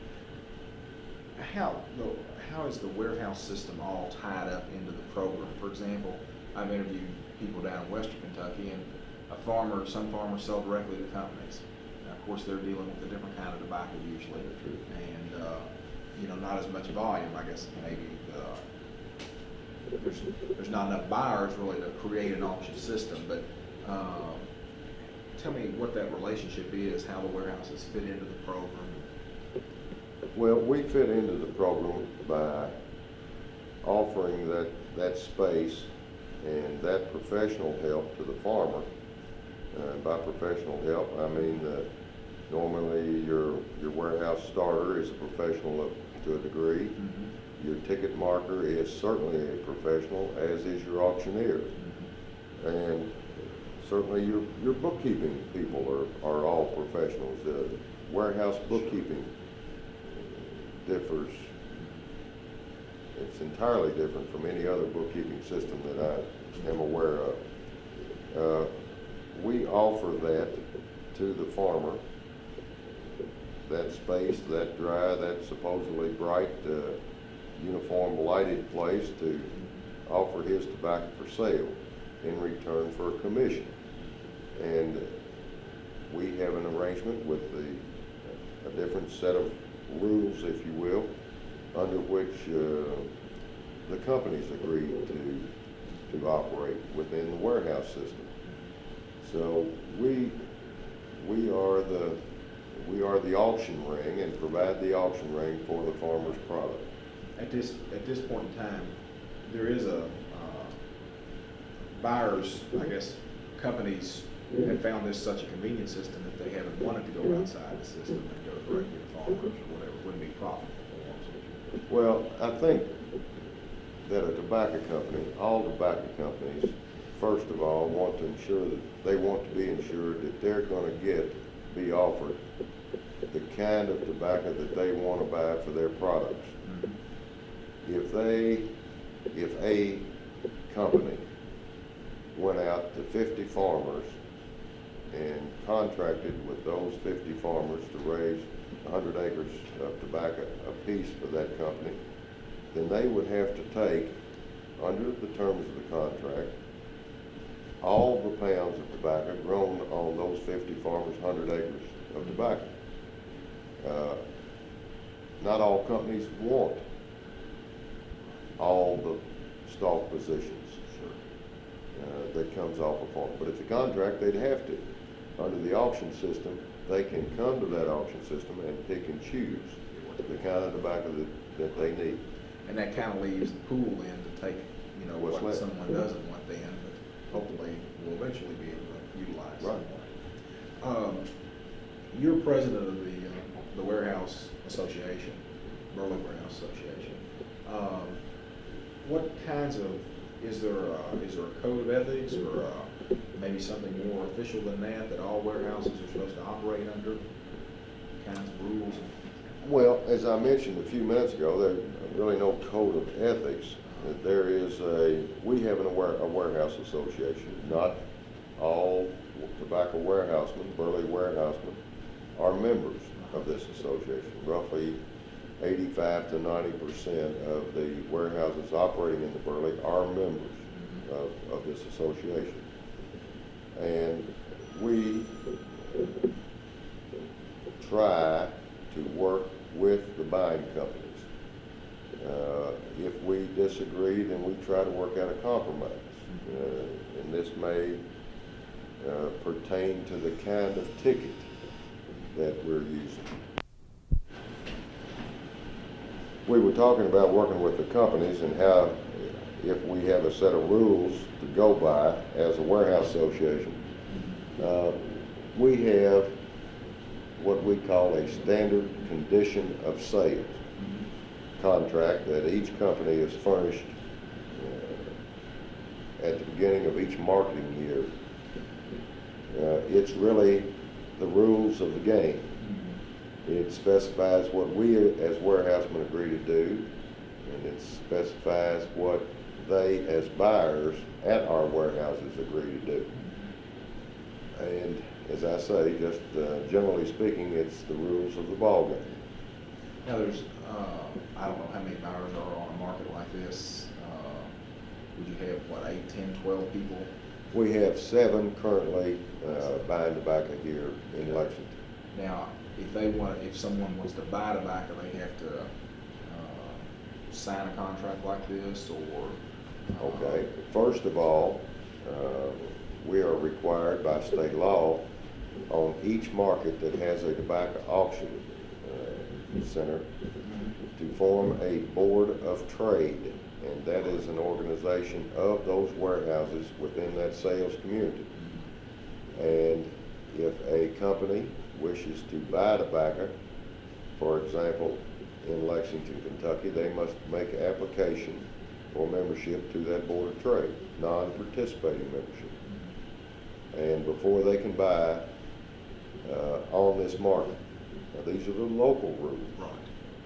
How, though, how is the warehouse system all tied up into the program? For example, I've interviewed people down in western Kentucky, and a farmer, some farmers sell directly to companies. Now, of course, they're dealing with a different kind of tobacco usually, and, uh, you know, not as much volume, I guess, maybe, uh, there's, there's not enough buyers really to create an auction system, but, um, tell me what that relationship is, how the warehouses fit into the program. Well, we fit into the program by offering that, that space and that professional help to the farmer. Uh, by professional help, I mean that normally your, your warehouse starter is a professional up to a degree. Mm-hmm. Your ticket marker is certainly a professional, as is your auctioneer. Mm-hmm. And certainly your, your bookkeeping people are, are all professionals. Uh, warehouse bookkeeping differs, it's entirely different from any other bookkeeping system that I am aware of. Uh, we offer that to the farmer, that space, that dry, that supposedly bright, uh, uniform lighted place to offer his tobacco for sale in return for a commission. And we have an arrangement with the, a different set of rules, if you will, under which uh, the companies agree to, to operate within the warehouse system. So we, we are the, we are the auction ring and provide the auction ring for the farmer's product. At this, at this point in time, there is a, uh, buyers, I guess, companies have found this such a convenient system that they haven't wanted to go outside the system and go directly to farmers or whatever. It wouldn't be profitable for them. Well, I think that a tobacco company, all tobacco companies, first of all, want to ensure that they want to be ensured that they're going to get, be offered the kind of tobacco that they want to buy for their products. Mm-hmm. If they, if a company went out to fifty farmers and contracted with those fifty farmers to raise one hundred acres of tobacco apiece for that company, then they would have to take, under the terms of the contract, all the pounds of tobacco grown on those fifty farmers' one hundred acres of tobacco. Uh, not all companies want all the stalk positions. Uh, that comes off a farm. But if the contract, they'd have to. Under the auction system, they can come to that auction system and pick and choose the kind of tobacco that, that they need. And that kind of leaves the pool in to take, you know, What's what left. someone doesn't want then, but hopefully will eventually be able to utilize. Right. Um, you're president of the, uh, the Warehouse Association, Burley Warehouse Association. Um, what kinds of Is there, a, is there a code of ethics or uh, maybe something more official than that that all warehouses are supposed to operate under? Kinds of rules? Well, as I mentioned a few minutes ago, there's really no code of ethics. There is a, we have an, a warehouse association. Not all tobacco warehousemen, Burley warehousemen, are members of this association. Roughly eighty-five to ninety percent of the warehouses operating in the Burley are members of, of this association. And we try to work with the buying companies. Uh, if we disagree, then we try to work out a compromise. Uh, and this may uh, pertain to the kind of ticket that we're using. We were talking about working with the companies and how if we have a set of rules to go by as a warehouse association, uh, we have what we call a standard condition of sales contract that each company is furnished uh, at the beginning of each marketing year. Uh, it's really the rules of the game. It specifies what we as warehousemen agree to do, and it specifies what they as buyers at our warehouses agree to do. And as I say, just uh, generally speaking, it's the rules of the ball game. Now there's, uh, I don't know how many buyers are on a market like this. Uh, would you have, what, eight, ten, twelve people? We have seven currently uh, buying tobacco here in Lexington. Now, if they want, if someone wants to buy tobacco, they have to uh, sign a contract like this, or? Uh, Okay. First of all, uh, we are required by state law on each market that has a tobacco auction uh, center to form a board of trade, and that is an organization of those warehouses within that sales community. And if a company wishes to buy tobacco, for example, in Lexington, Kentucky, they must make an application for membership to that board of trade, non-participating membership. And before they can buy uh, on this market, now these are the local rules. Right.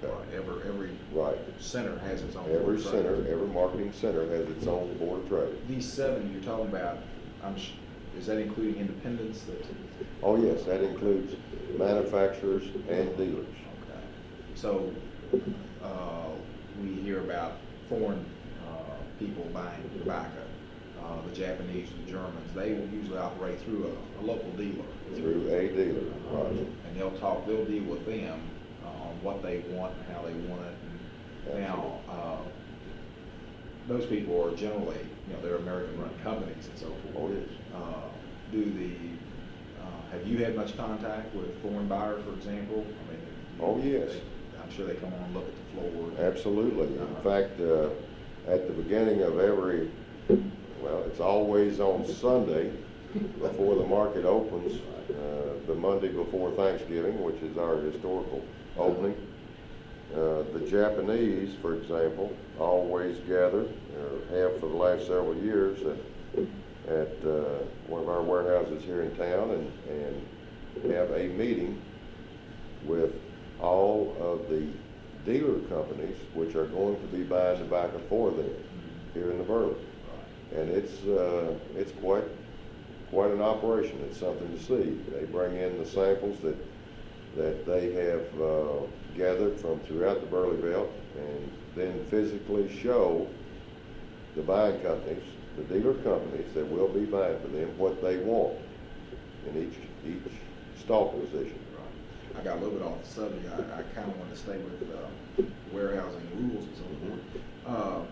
Okay. Right, every, every Right. center has its own board Every of trade. center, every marketing center has its own board of trade. These seven you're talking about, I'm, sh- is that including independents that? Oh, yes, that includes manufacturers and dealers. Okay. So, uh, we hear about foreign, uh, people buying tobacco, uh, the Japanese, the Germans, they will usually operate through a, a local dealer. Through a dealer, right. And they'll talk, they'll deal with them on what they want and how they want it. And now, uh, those people are generally, you know, they're American-run companies and so forth. Oh, yes. Uh, do the, uh, have you had much contact with foreign buyers, for example? I mean, you- Oh, yes. they- I'm sure they come on and look at the floor. Absolutely. In Uh-huh. fact, uh, at the beginning of every, well, it's always on Sunday before the market opens, uh, the Monday before Thanksgiving, which is our historical opening. Uh, the Japanese, for example, always gather, or have for the last several years, at, at uh, one of our warehouses here in town and, and have a meeting with all of the dealer companies which are going to be buying tobacco for them here in the borough. And it's, uh, it's quite, quite an operation. It's something to see. They bring in the samples that, that they have uh, gathered from throughout the Burley Belt and then physically show the buying companies, the dealer companies that will be buying for them what they want in each, each stock position. I got a little bit off the subject. I, I kind of want to stay with uh, warehousing rules and so forth. Uh,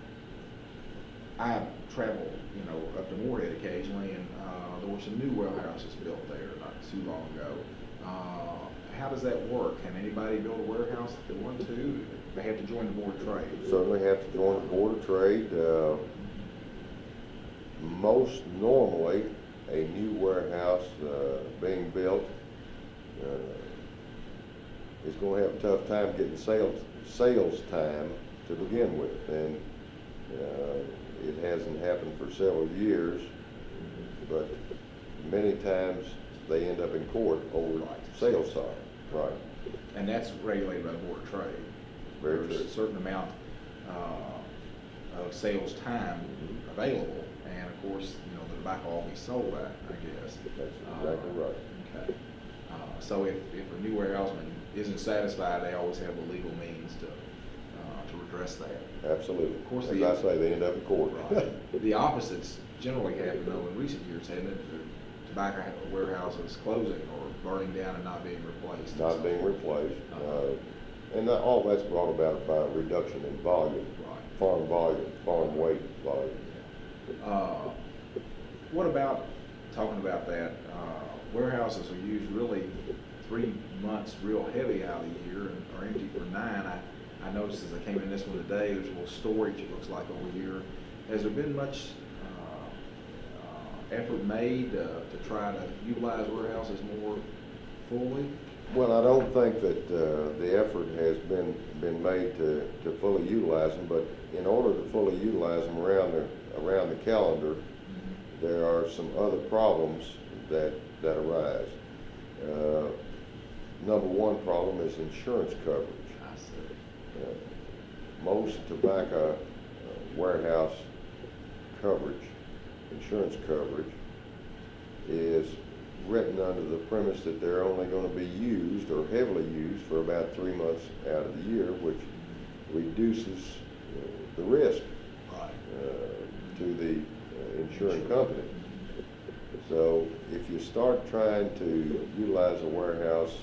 I travel, you know, up to Moorhead occasionally, and uh, there were some new warehouses built there not too long ago. Uh, how does that work? Can anybody build a warehouse if they want to? They have to join the board of trade. Certainly have to join the board of trade. Uh, most normally, a new warehouse uh, being built uh, is going to have a tough time getting sales sales time to begin with, and uh, it hasn't happened for several years. But many times they end up in court over Right. sales time. Right. And that's regulated by the board of trade. Very There's true. a certain amount uh, of sales time available, and of course, you know, the tobacco will be sold at, I guess. That's Uh, exactly right. Okay. Uh, so if, if a new warehouseman isn't satisfied, they always have the legal means to, uh, to redress that. Absolutely. Of course, As the- I say, they end up in court. Right. The opposites generally happen though in recent years, hasn't it? The tobacco warehouses closing or burning down and not being replaced. and Not so being forth. replaced. Uh-huh. Uh, and that, all that's brought about by a reduction in volume, Right. farm volume, farm weight volume. Uh, What about, talking about that, uh, warehouses are used really three months real heavy out of the year and are empty for nine. I, I noticed as I came in this one today, there's a little storage, it looks like, over here. Has there been much uh, uh, effort made uh, to try to utilize warehouses more fully? Well, I don't think that uh, the effort has been, been made to, to fully utilize them, but in order to fully utilize them around the, around the calendar, there are some other problems that, that arise. Uh, number one problem is insurance coverage. I see. Uh, most tobacco uh, warehouse coverage, insurance coverage, is written under the premise that they're only going to be used or heavily used for about three months out of the year, which reduces uh, the risk Right. uh, to the uh, insurance company. So if you start trying to utilize a warehouse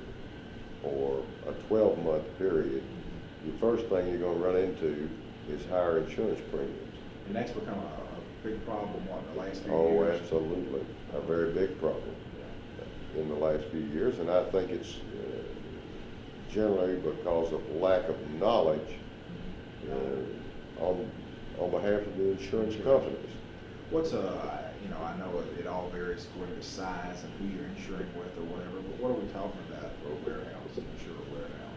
for a twelve month period, the first thing you're going to run into is higher insurance premiums. And that's become a, a big problem, what, in the last few Oh, years? absolutely, a very big problem in the last few years, and I think it's uh, generally because of lack of knowledge uh, on on behalf of the insurance companies. What's a, you know, I know it, it all varies according to size and who you're insuring with or whatever, but what are we talking about for a warehouse, an insured warehouse?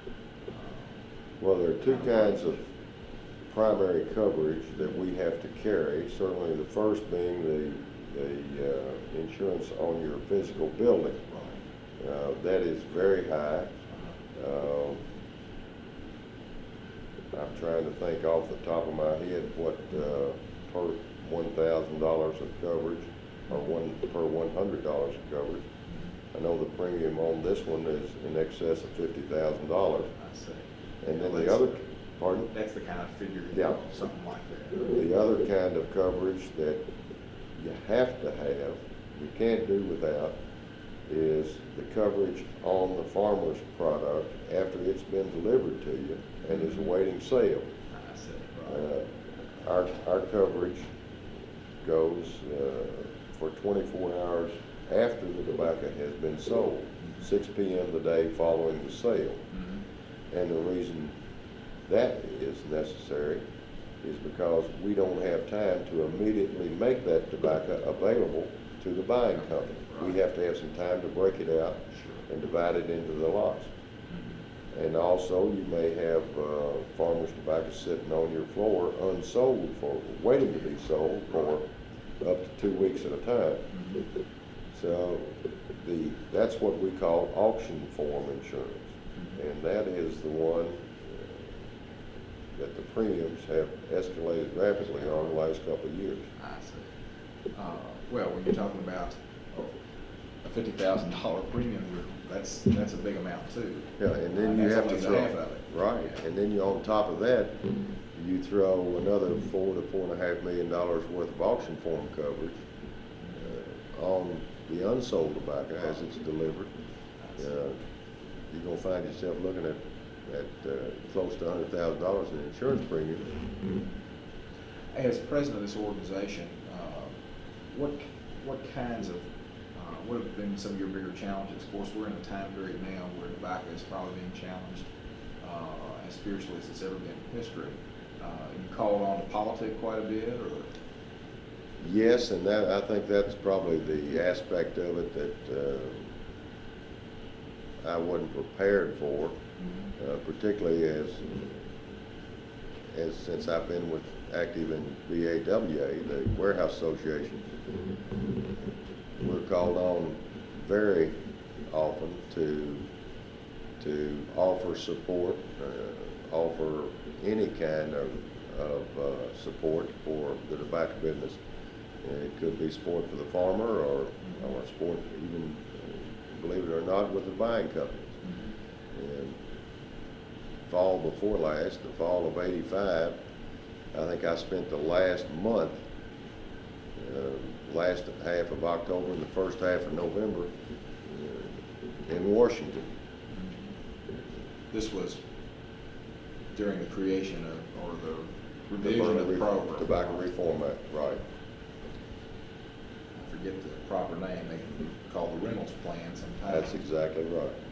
Well, there are two kinds of primary coverage that we have to carry. Certainly the first being the, the uh, insurance on your physical building. Um, Uh, that is very high. uh, Uh, I'm trying to think off the top of my head what, uh, per one thousand dollars of coverage, or one, per one hundred dollars of coverage. I know the premium on this one is in excess of fifty thousand dollars. I see. And then Well, the that's- other, pardon? That's the kind of figure, Yeah. something like that. The other kind of coverage that you have to have, you can't do without, is the coverage on the farmer's product after it's been delivered to you and is awaiting sale. I see, right. Uh, Our, our coverage goes uh, for twenty-four hours after the tobacco has been sold, six P M the day following the sale. Mhm. And the reason that is necessary is because we don't have time to immediately make that tobacco available to the buying company. We have to have some time to break it out Sure. and divide it into the lots. Mhm. And also, you may have uh, farmer's tobacco sitting on your floor unsold for, waiting to be sold for up to two weeks at a time. Mhm. So the, that's what we call auction form insurance. Mhm. And that is the one that the premiums have escalated rapidly over the last couple of years. I see. Uh, Well, when you're talking about oh, a fifty thousand dollar premium, that's, that's a big amount too. Yeah, and then And you that's have to almost throw, half of it. right, Yeah. and then you, on top of that, you throw another four to four and a half million dollars worth of auction form coverage uh, on the unsold tobacco as it's delivered. Uh, You're gonna find yourself looking at, at uh, close to a hundred thousand dollars in insurance premiums. As president of this organization, uh, what, what kinds of, uh, what have been some of your bigger challenges? Of course, we're in a time period now where tobacco is probably being challenged uh, as fiercely as it's ever been in history. Uh, You called on to politic quite a bit, or? Yes, and that, I think that's probably the aspect of it that uh, I wasn't prepared for, uh, particularly as, as since I've been with, active in B A W A, the Warehouse Association. We're called on very often to, to offer support, uh, offer any kind of, of uh, support for the tobacco business. And it could be support for the farmer or, or support even, believe it or not, with the buying companies. And fall before last, the fall of eighty-five, I think I spent the last month, uh, last half of October and the first half of November uh, in Washington. This was during the creation of, or the The revision of the Ref- program. Tobacco Reform Act, right. I forget the proper name, they call the Reynolds Plan sometimes. That's exactly right.